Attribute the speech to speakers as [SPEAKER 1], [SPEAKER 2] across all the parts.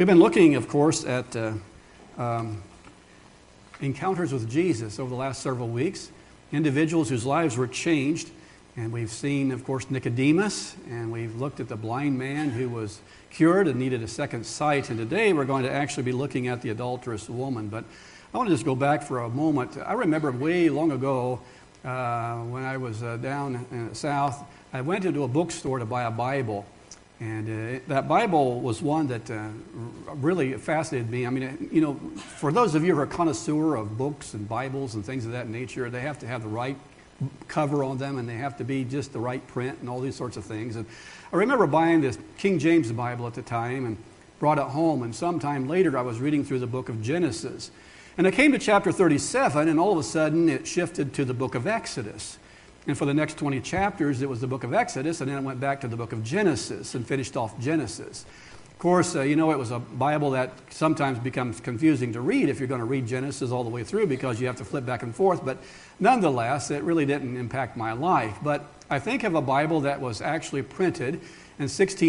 [SPEAKER 1] We've been looking, of course, at encounters with Jesus over the last several weeks, individuals whose lives were changed. And we've seen, of course, Nicodemus, and we've looked at the blind man who was cured and needed a second sight. And today we're going to actually be looking at the adulterous woman. But I want to just go back for a moment. I remember way long ago when I was down in the South, I went into a bookstore to buy a Bible. And that Bible was one that really fascinated me. I mean, you know, for those of you who are a connoisseur of books and Bibles and things of that nature, they have to have the right cover on them, and they have to be just the right print and all these sorts of things. And I remember buying this King James Bible at the time and brought it home, and sometime later I was reading through the book of Genesis. And I came to chapter 37, and all of a sudden it shifted to the book of Exodus. And for the next 20 chapters, it was the book of Exodus, and then it went back to the book of Genesis and finished off Genesis. Of course, you know, it was a Bible that sometimes becomes confusing to read if you're going to read Genesis all the way through because you have to flip back and forth. But nonetheless, it really didn't impact my life. But I think of a Bible that was actually printed in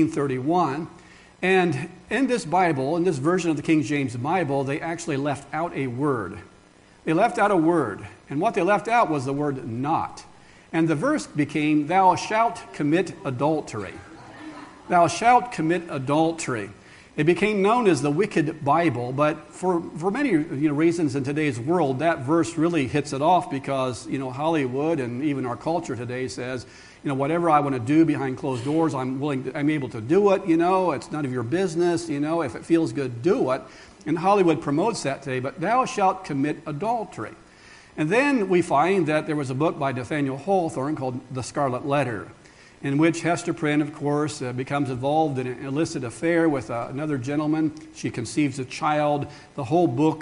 [SPEAKER 1] 1631. And in this Bible, in this version of the King James Bible, they actually left out a word. They left out a word. And what they left out was the word not. And the verse became, "Thou shalt commit adultery." Thou shalt commit adultery. It became known as the Wicked Bible, but for many reasons in today's world, that verse really hits it off because, you know, Hollywood and even our culture today says, you know, whatever I want to do behind closed doors, I'm able to do it, you know, it's none of your business, you know, if it feels good, do it. And Hollywood promotes that today, but thou shalt commit adultery. And then we find that there was a book by Nathaniel Hawthorne called The Scarlet Letter, in which Hester Prynne, of course, becomes involved in an illicit affair with another gentleman. She conceives a child. The whole book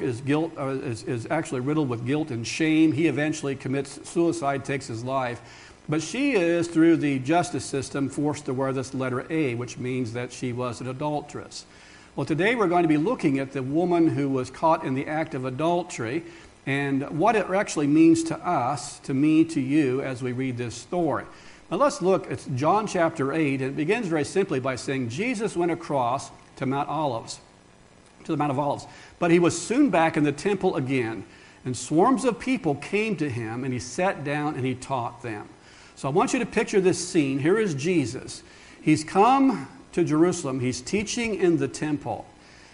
[SPEAKER 1] is actually riddled with guilt and shame. He eventually commits suicide, takes his life. But she is, through the justice system, forced to wear this letter A, which means that she was an adulteress. Well, today we're going to be looking at the woman who was caught in the act of adultery and what it actually means to us, to me, to you, as we read this story. Now let's look at John chapter 8, and it begins very simply by saying Jesus went across to Mount Olives, to the Mount of Olives. But he was soon back in the temple again, and swarms of people came to him, and he sat down and he taught them. So I want you to picture this scene. Here is Jesus. He's come to Jerusalem. He's teaching in the temple.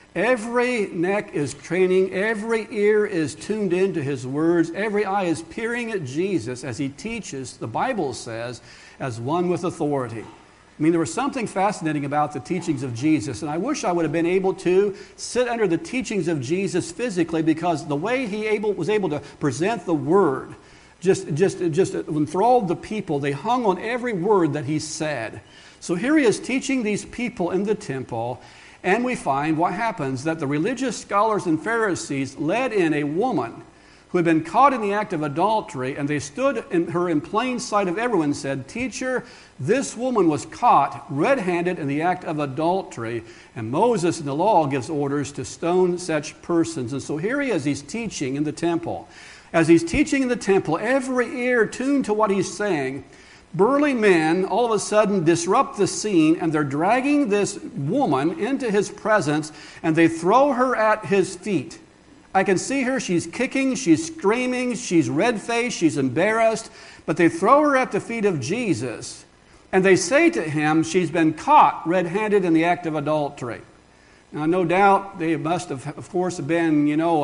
[SPEAKER 1] Every neck is craning, every ear is tuned into his words, every eye is peering at Jesus as he teaches, the Bible says, as one with authority. I mean, there was something fascinating about the teachings of Jesus, and I wish I would have been able to sit under the teachings of Jesus physically, because the way he was able to present the word just enthralled the people. They hung on every word that he said. So here he is teaching these people in the temple, and we find what happens, that the religious scholars and Pharisees led in a woman who had been caught in the act of adultery, and they stood in plain sight of everyone and said, "Teacher, this woman was caught red-handed in the act of adultery, and Moses in the law gives orders to stone such persons." And so here he is, he's teaching in the temple. As he's teaching in the temple, every ear tuned to what he's saying, burly men all of a sudden disrupt the scene, and they're dragging this woman into his presence, and they throw her at his feet. I can see her, she's kicking, she's screaming, she's red-faced, she's embarrassed, but they throw her at the feet of Jesus, and they say to him, she's been caught red-handed in the act of adultery. Now, no doubt they must have, of course, been,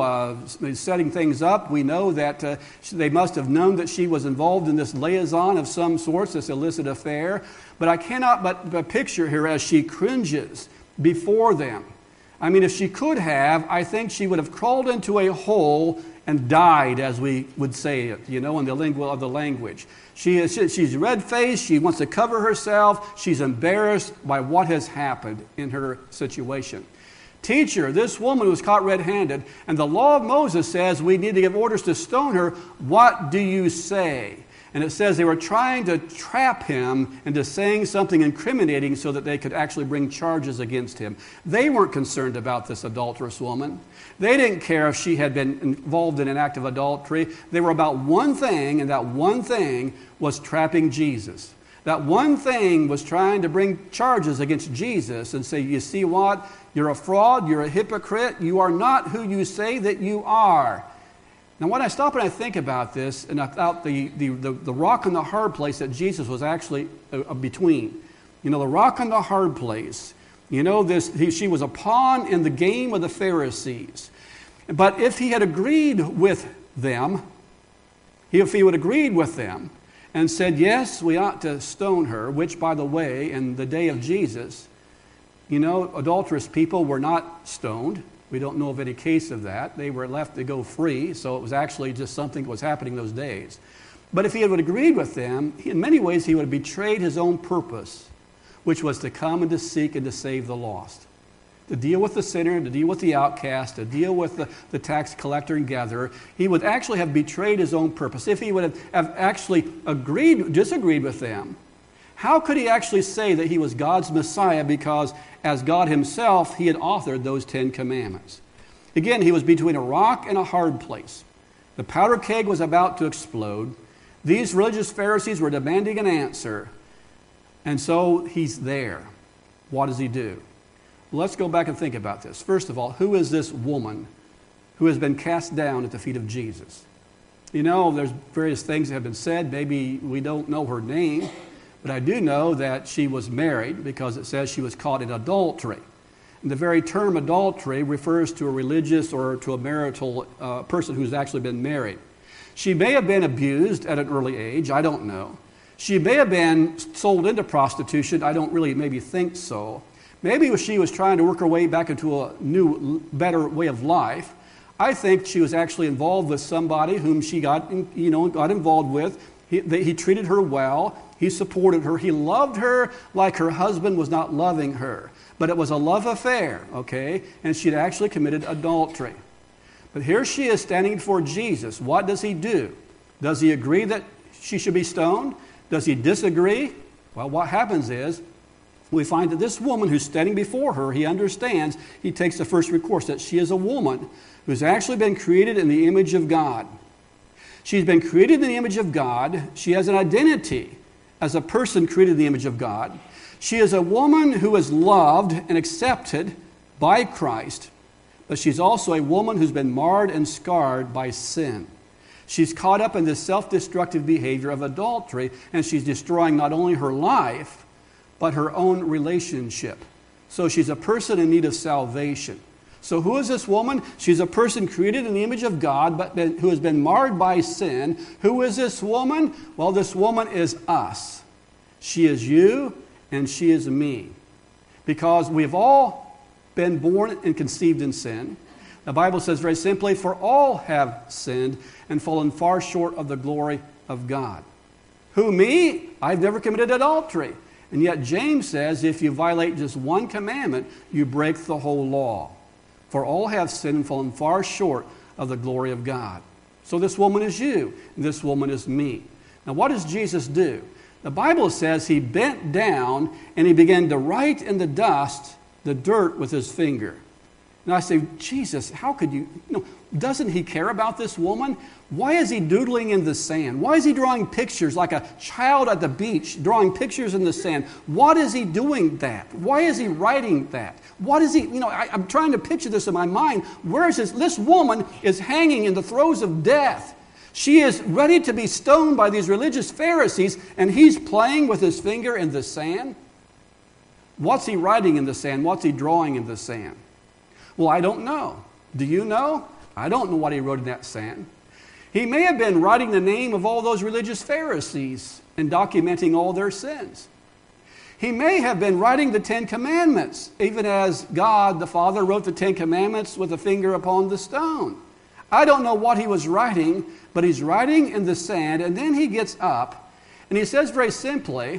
[SPEAKER 1] setting things up. We know that they must have known that she was involved in this liaison of some sorts, this illicit affair. But I cannot but picture her as she cringes before them. I mean, if she could have, I think she would have crawled into a hole and died, as we would say it, in the lingo of the language. She's red-faced, she wants to cover herself, she's embarrassed by what has happened in her situation. Teacher, this woman was caught red-handed, and the law of Moses says we need to give orders to stone her. What do you say? And it says they were trying to trap him into saying something incriminating so that they could actually bring charges against him. They weren't concerned about this adulterous woman. They didn't care if she had been involved in an act of adultery. They were about one thing, and that one thing was trapping Jesus. That one thing was trying to bring charges against Jesus and say, you see what? You're a fraud, you're a hypocrite, you are not who you say that you are. Now when I stop and I think about this and about the rock and the hard place that Jesus was actually between. You know, the rock and the hard place. You know, she was a pawn in the game of the Pharisees. But if he had agreed with them, if he would have agreed with them and said, yes, we ought to stone her, which, by the way, in the day of Jesus, you know, adulterous people were not stoned. We don't know of any case of that. They were left to go free, so it was actually just something that was happening those days. But if he had agreed with them, in many ways he would have betrayed his own purpose, which was to come and to seek and to save the lost. To deal with the sinner, to deal with the outcast, to deal with the tax collector and gatherer. He would actually have betrayed his own purpose. If he would have actually disagreed with them, how could he actually say that he was God's Messiah because as God himself, he had authored those 10 commandments? Again, he was between a rock and a hard place. The powder keg was about to explode. These religious Pharisees were demanding an answer. And so he's there. What does he do? Let's go back and think about this. First of all, who is this woman who has been cast down at the feet of Jesus? You know, there's various things that have been said. Maybe we don't know her name, but I do know that she was married because it says she was caught in adultery. And the very term adultery refers to a religious or to a marital person who's actually been married. She may have been abused at an early age. I don't know. She may have been sold into prostitution. I don't really maybe think so. Maybe she was trying to work her way back into a new, better way of life. I think she was actually involved with somebody whom she got involved with. He treated her well. He supported her. He loved her like her husband was not loving her. But it was a love affair, okay? And she'd actually committed adultery. But here she is standing before Jesus. What does he do? Does he agree that she should be stoned? Does he disagree? Well, what happens is, we find that this woman who's standing before her, he understands, he takes the first recourse, that she is a woman who's actually been created in the image of God. She's been created in the image of God. She has an identity as a person created in the image of God. She is a woman who is loved and accepted by Christ, but she's also a woman who's been marred and scarred by sin. She's caught up in this self-destructive behavior of adultery, and she's destroying not only her life, but her own relationship. So she's a person in need of salvation. So who is this woman? She's a person created in the image of God, but who has been marred by sin. Who is this woman? Well, this woman is us. She is you, and she is me. Because we have all been born and conceived in sin. The Bible says very simply, for all have sinned and fallen far short of the glory of God. Who, me? I've never committed adultery. And yet James says if you violate just one commandment, you break the whole law. For all have sinned and fallen far short of the glory of God. So this woman is you, and this woman is me. Now what does Jesus do? The Bible says he bent down and he began to write in the dust, the dirt with his finger. And I say, Jesus, how could you doesn't he care about this woman? Why is he doodling in the sand? Why is he drawing pictures like a child at the beach, drawing pictures in the sand? What is he doing that? Why is he writing that? What is he, I'm trying to picture this in my mind. Where is this woman is hanging in the throes of death. She is ready to be stoned by these religious Pharisees, and he's playing with his finger in the sand. What's he writing in the sand? What's he drawing in the sand? Well, I don't know. Do you know? I don't know what he wrote in that sand. He may have been writing the name of all those religious Pharisees and documenting all their sins. He may have been writing the 10 Commandments, even as God the Father wrote the 10 Commandments with a finger upon the stone. I don't know what he was writing, but he's writing in the sand, and then he gets up, and he says very simply,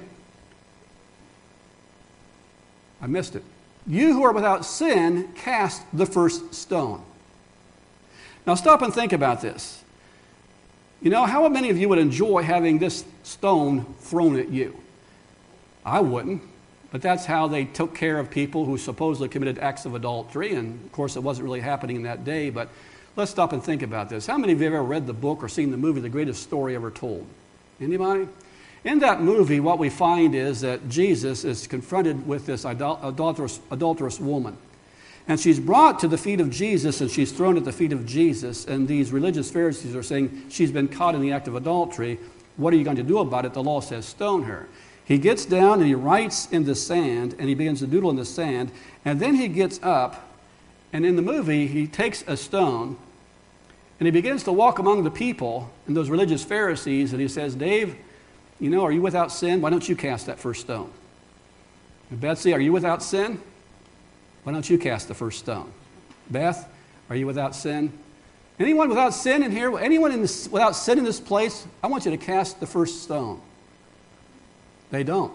[SPEAKER 1] I missed it. You who are without sin, cast the first stone. Now stop and think about this. How many of you would enjoy having this stone thrown at you? I wouldn't, but that's how they took care of people who supposedly committed acts of adultery, and of course it wasn't really happening in that day, but let's stop and think about this. How many of you have ever read the book or seen the movie The Greatest Story Ever Told? Anybody? In that movie, what we find is that Jesus is confronted with this adulterous woman. And she's brought to the feet of Jesus, and she's thrown at the feet of Jesus. And these religious Pharisees are saying, she's been caught in the act of adultery. What are you going to do about it? The law says stone her. He gets down and he writes in the sand, and he begins to doodle in the sand. And then he gets up, and in the movie, he takes a stone, and he begins to walk among the people and those religious Pharisees, and he says, Dave, are you without sin? Why don't you cast that first stone? And Betsy, are you without sin? Why don't you cast the first stone? Beth, are you without sin? Anyone without sin in here? Anyone without sin in this place? I want you to cast the first stone. They don't.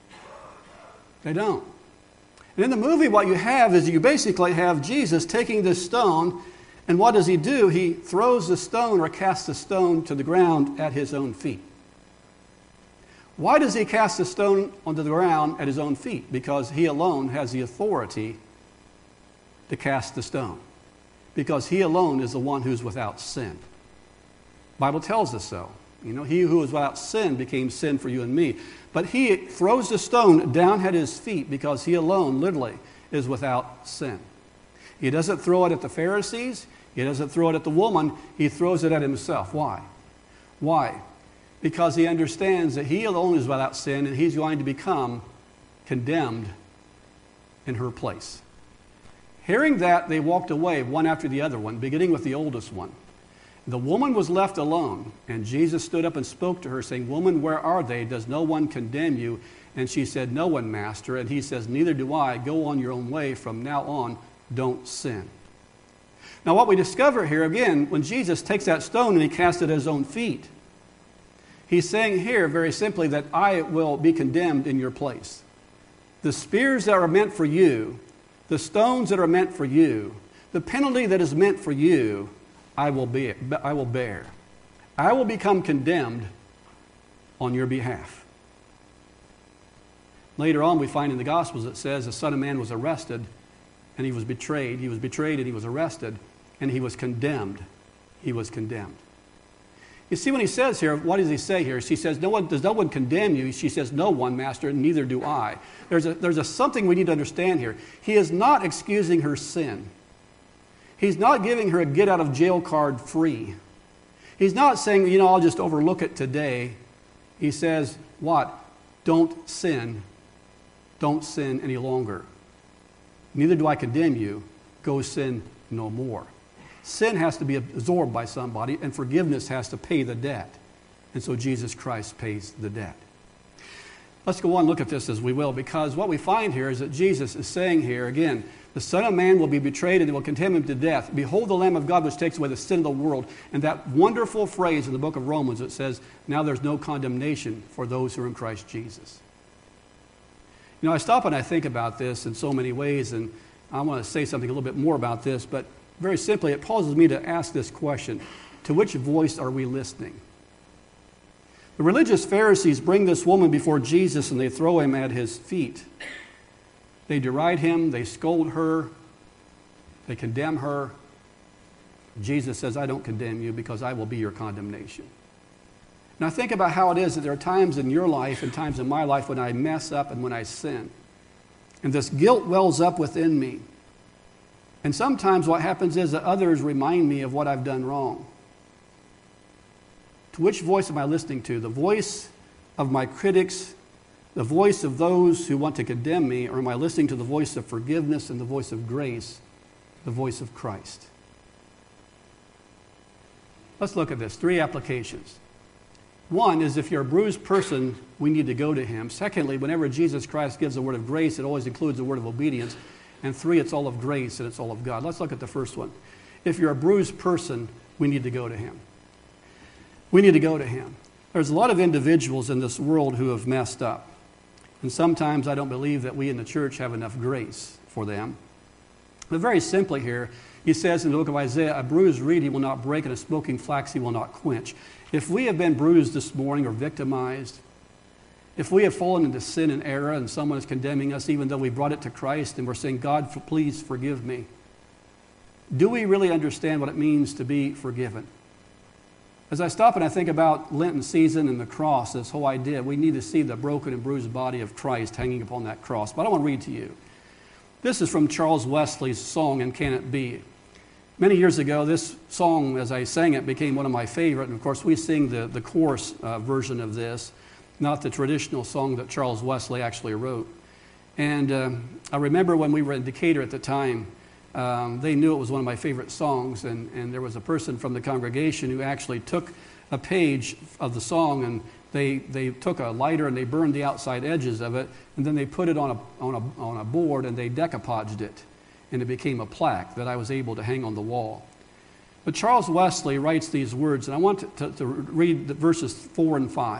[SPEAKER 1] They don't. And in the movie, what you have is you basically have Jesus taking this stone, and what does he do? He throws the stone or casts the stone to the ground at his own feet. Why does he cast the stone onto the ground at his own feet? Because he alone has the authority to cast the stone. Because he alone is the one who's without sin. The Bible tells us so. He who is without sin became sin for you and me. But he throws the stone down at his feet because he alone, literally, is without sin. He doesn't throw it at the Pharisees. He doesn't throw it at the woman. He throws it at himself. Why? Why? Because he understands that he alone is without sin, and he's going to become condemned in her place. Hearing that, they walked away, one after the other one, beginning with the oldest one. The woman was left alone, and Jesus stood up and spoke to her, saying, Woman, where are they? Does no one condemn you? And she said, No one, Master. And he says, Neither do I. Go on your own way. From now on, don't sin. Now, what we discover here, again, when Jesus takes that stone and he casts it at his own feet, he's saying here very simply that I will be condemned in your place. The spears that are meant for you, the stones that are meant for you, the penalty that is meant for you, I will bear. I will become condemned on your behalf. Later on, we find in the Gospels it says the Son of Man was arrested and he was betrayed. He was betrayed and he was arrested and he was condemned. He was condemned. You see, when he says here, what does he say here? She says, does no one condemn you? She says, no one, Master, and neither do I. There's something we need to understand here. He is not excusing her sin. He's not giving her a get-out-of-jail card free. He's not saying, I'll just overlook it today. He says, what? Don't sin. Don't sin any longer. Neither do I condemn you. Go sin no more. Sin has to be absorbed by somebody, and forgiveness has to pay the debt. And so Jesus Christ pays the debt. Let's go on and look at this as we will, because what we find here is that Jesus is saying here, again, the Son of Man will be betrayed and they will condemn him to death. Behold the Lamb of God which takes away the sin of the world. And that wonderful phrase in the book of Romans that says, now there's no condemnation for those who are in Christ Jesus. I stop and I think about this in so many ways, and I want to say something a little bit more about this, but very simply, it causes me to ask this question. To which voice are we listening? The religious Pharisees bring this woman before Jesus and they throw him at his feet. They deride him, they scold her, they condemn her. Jesus says, I don't condemn you because I will be your condemnation. Now think about how it is that there are times in your life and times in my life when I mess up and when I sin. And this guilt wells up within me. And sometimes what happens is that others remind me of what I've done wrong. To which voice am I listening to? The voice of my critics, the voice of those who want to condemn me, or am I listening to the voice of forgiveness and the voice of grace, the voice of Christ? Let's look at this. 3 applications. One is if you're a bruised person, we need to go to him. Secondly, whenever Jesus Christ gives a word of grace, it always includes a word of obedience. And 3, it's all of grace and it's all of God. Let's look at the first one. If you're a bruised person, we need to go to him. We need to go to him. There's a lot of individuals in this world who have messed up. And sometimes I don't believe that we in the church have enough grace for them. But very simply here, he says in the book of Isaiah, a bruised reed he will not break, and a smoking flax he will not quench. If we have been bruised this morning or victimized, if we have fallen into sin and error and someone is condemning us even though we brought it to Christ and we're saying, God, please forgive me, do we really understand what it means to be forgiven? As I stop and I think about Lenten season and the cross, this whole idea, we need to see the broken and bruised body of Christ hanging upon that cross. But I want to read to you. This is from Charles Wesley's song, "And Can It Be?" Many years ago, this song, as I sang it, became one of my favorite. And of course, we sing the chorus version of this, not the traditional song that Charles Wesley actually wrote. And I remember when we were in Decatur at the time, they knew it was one of my favorite songs, and there was a person from the congregation who actually took a page of the song, and they took a lighter and they burned the outside edges of it, and then they put it on a board and they decoupaged it, and it became a plaque that I was able to hang on the wall. But Charles Wesley writes these words, and I want to read the verses 4 and 5.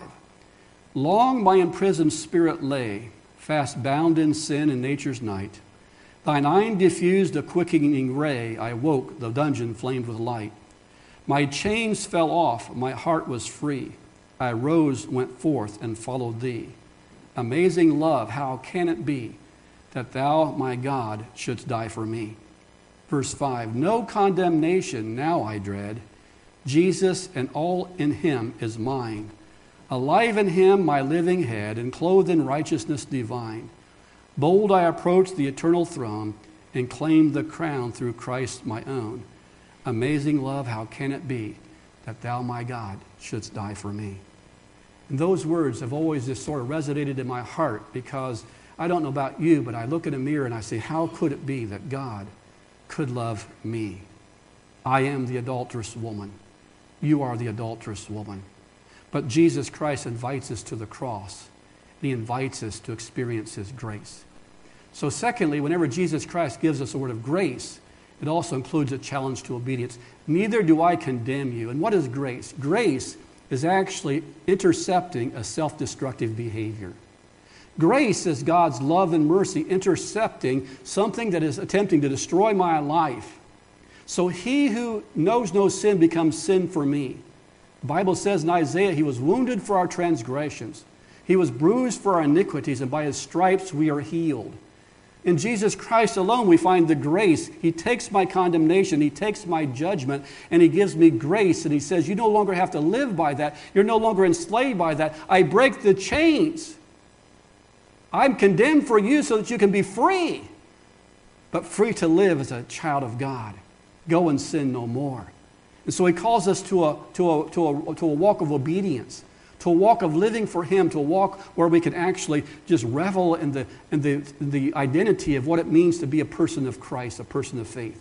[SPEAKER 1] "Long my imprisoned spirit lay, fast bound in sin and nature's night. Thine eye diffused a quickening ray, I woke, the dungeon flamed with light. My chains fell off, my heart was free. I rose, went forth, and followed thee. Amazing love, how can it be that thou, my God, shouldst die for me?" Verse 5, "No condemnation now I dread. Jesus and all in him is mine. Alive in him my living head, and clothed in righteousness divine. Bold I approach the eternal throne, and claim the crown through Christ my own. Amazing love, how can it be that thou, my God, shouldst die for me?" And those words have always just sort of resonated in my heart, because I don't know about you, but I look in a mirror and I say, how could it be that God could love me? I am the adulterous woman. You are the adulterous woman. But Jesus Christ invites us to the cross. He invites us to experience his grace. So secondly, whenever Jesus Christ gives us a word of grace, it also includes a challenge to obedience. "Neither do I condemn you." And what is grace? Grace is actually intercepting a self-destructive behavior. Grace is God's love and mercy intercepting something that is attempting to destroy my life. So he who knows no sin becomes sin for me. The Bible says in Isaiah, he was wounded for our transgressions. He was bruised for our iniquities, and by his stripes we are healed. In Jesus Christ alone we find the grace. He takes my condemnation, he takes my judgment, and he gives me grace. And he says, you no longer have to live by that. You're no longer enslaved by that. I break the chains. I'm condemned for you so that you can be free, but free to live as a child of God. Go and sin no more. And so he calls us to a walk of obedience, to a walk of living for him, to a walk where we can actually just revel in the identity of what it means to be a person of Christ, a person of faith.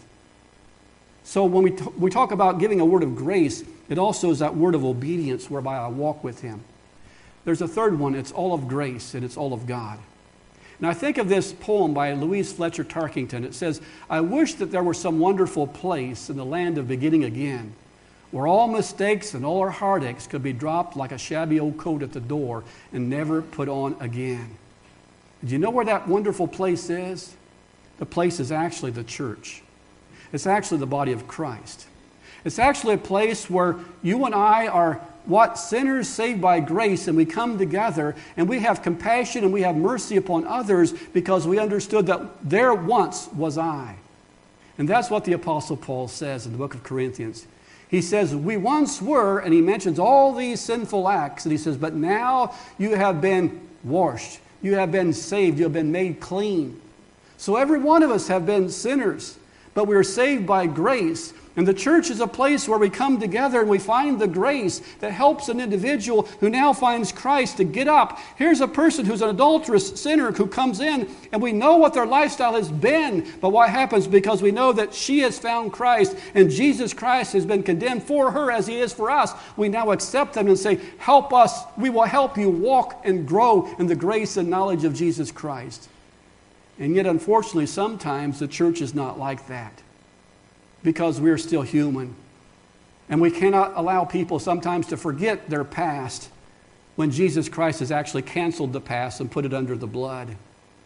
[SPEAKER 1] So when we talk about giving a word of grace, it also is that word of obedience whereby I walk with him. There's a third one. It's all of grace and it's all of God. And I think of this poem by Louise Fletcher Tarkington. It says, "I wish that there were some wonderful place in the land of beginning again, where all mistakes and all our heartaches could be dropped like a shabby old coat at the door and never put on again." Do you know where that wonderful place is? The place is actually the church. It's actually the body of Christ. It's actually a place where you and I are sinners saved by grace, and we come together and we have compassion and we have mercy upon others because we understood that there once was I. And that's what the Apostle Paul says in the book of Corinthians. He says, we once were, and he mentions all these sinful acts, and he says, but now you have been washed, you have been saved, you have been made clean. So every one of us have been sinners, but we are saved by grace. And the church is a place where we come together and we find the grace that helps an individual who now finds Christ to get up. Here's a person who's an adulterous sinner who comes in, and we know what their lifestyle has been. But what happens, because we know that she has found Christ and Jesus Christ has been condemned for her as he is for us, we now accept them and say, help us. We will help you walk and grow in the grace and knowledge of Jesus Christ. And yet, unfortunately, sometimes the church is not like that, because we're still human. And we cannot allow people sometimes to forget their past when Jesus Christ has actually canceled the past and put it under the blood.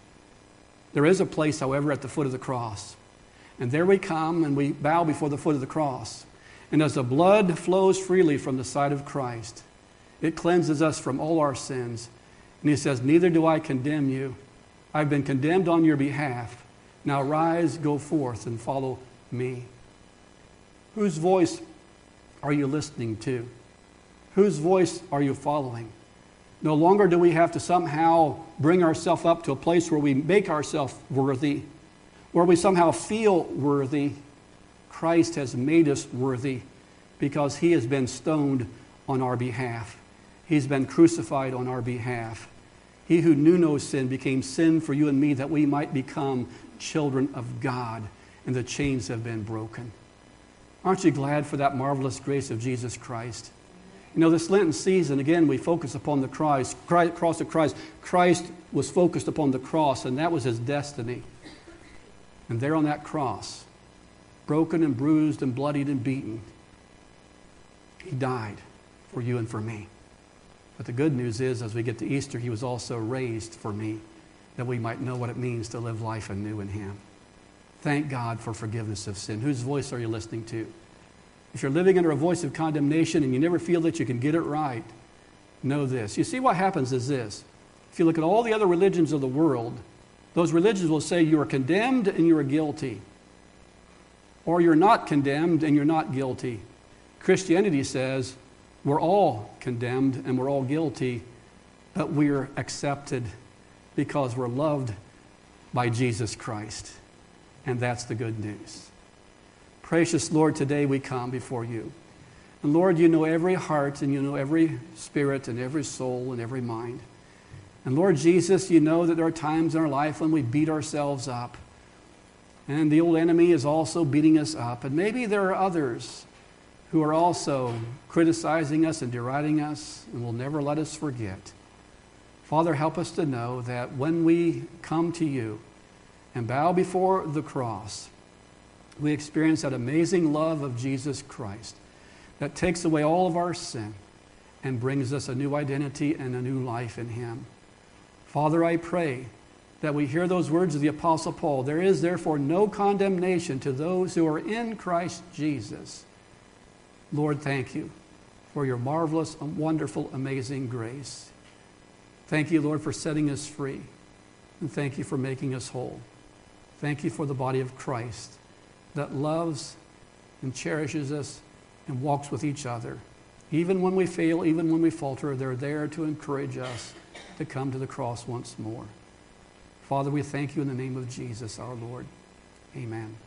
[SPEAKER 1] There is a place, however, at the foot of the cross. And there we come and we bow before the foot of the cross. And as the blood flows freely from the side of Christ, it cleanses us from all our sins. And he says, neither do I condemn you. I've been condemned on your behalf. Now rise, go forth, and follow me. Whose voice are you listening to? Whose voice are you following? No longer do we have to somehow bring ourselves up to a place where we make ourselves worthy, where we somehow feel worthy. Christ has made us worthy because he has been stoned on our behalf. He's been crucified on our behalf. He who knew no sin became sin for you and me that we might become children of God, and the chains have been broken. Aren't you glad for that marvelous grace of Jesus Christ? You know, this Lenten season, again, we focus upon the cross of Christ. Christ was focused upon the cross, and that was his destiny. And there on that cross, broken and bruised and bloodied and beaten, he died for you and for me. But the good news is, as we get to Easter, he was also raised for me, that we might know what it means to live life anew in him. Thank God for forgiveness of sin. Whose voice are you listening to? If you're living under a voice of condemnation and you never feel that you can get it right, know this. You see, what happens is this. If you look at all the other religions of the world, those religions will say you are condemned and you are guilty. Or you're not condemned and you're not guilty. Christianity says we're all condemned and we're all guilty, but we're accepted because we're loved by Jesus Christ. And that's the good news. Precious Lord, today we come before you. And Lord, you know every heart and you know every spirit and every soul and every mind. And Lord Jesus, you know that there are times in our life when we beat ourselves up. And the old enemy is also beating us up. And maybe there are others who are also criticizing us and deriding us and will never let us forget. Father, help us to know that when we come to you and bow before the cross, we experience that amazing love of Jesus Christ that takes away all of our sin and brings us a new identity and a new life in him. Father, I pray that we hear those words of the Apostle Paul. There is therefore no condemnation to those who are in Christ Jesus. Lord, thank you for your marvelous, wonderful, amazing grace. Thank you, Lord, for setting us free. And thank you for making us whole. Thank you for the body of Christ that loves and cherishes us and walks with each other. Even when we fail, even when we falter, they're there to encourage us to come to the cross once more. Father, we thank you in the name of Jesus, our Lord. Amen.